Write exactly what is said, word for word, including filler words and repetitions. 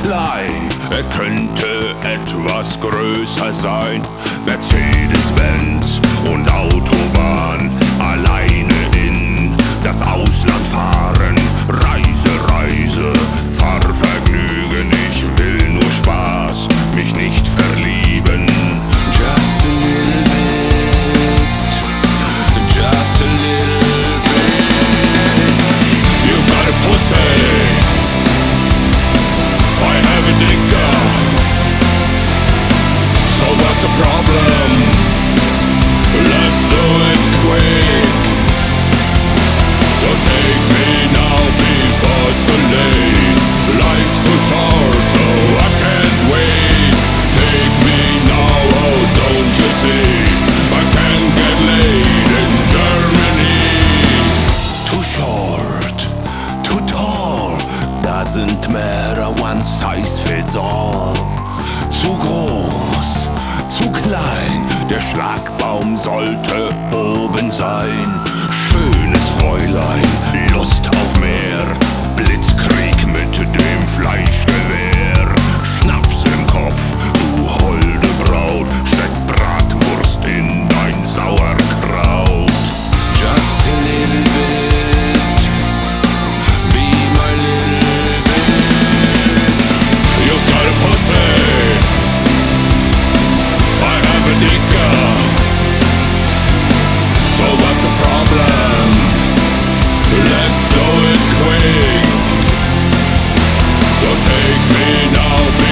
klein, er könnte etwas größer sein. Mercedes-Benz und Autobahn, alleine in das Ausland fahren. Reise, Reise, Fahrvergnügen, ich will nur Spaß, mich nicht verlieben. Just a little bit, just a little bit. You've got a pussy, I have a dicker. So what's the problem? Let's do it quick. So take me now before it's too late. Life's too short, so I can't wait. Take me now, oh don't you see? I can't get laid in Germany. Too short, too tall, doesn't matter, one size fits all. Zu groß, zu klein, der Schlagbaum sollte oben sein. Schönes Fräulein, Lust auf mehr, Blitzkrieg mit dem Fleischgewehr. Schnaps im Kopf, du holde Braut, steck Bratwurst in dein Sauerkraut. Just a little bit, be my little bitch. You've got a pussy, I have a dicker. So what's the problem? Let's do it quick. So take me now.